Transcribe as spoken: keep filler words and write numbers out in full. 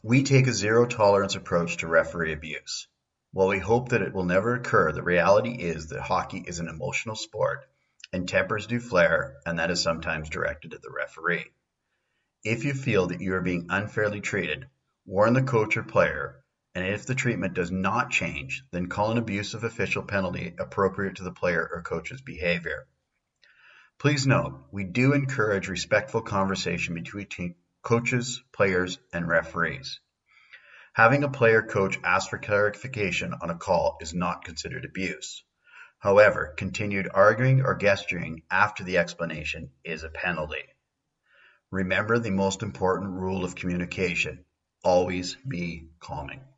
We take a zero-tolerance approach to referee abuse. While we hope that it will never occur, the reality is that hockey is an emotional sport, and tempers do flare, and that is sometimes directed at the referee. If you feel that you are being unfairly treated, warn the coach or player, and if the treatment does not change, then call an abusive official penalty appropriate to the player or coach's behavior. Please note, we do encourage respectful conversation between coaches, players, and referees. Having a player-coach ask for clarification on a call is not considered abuse. However, continued arguing or gesturing after the explanation is a penalty. Remember the most important rule of communication: always be calming.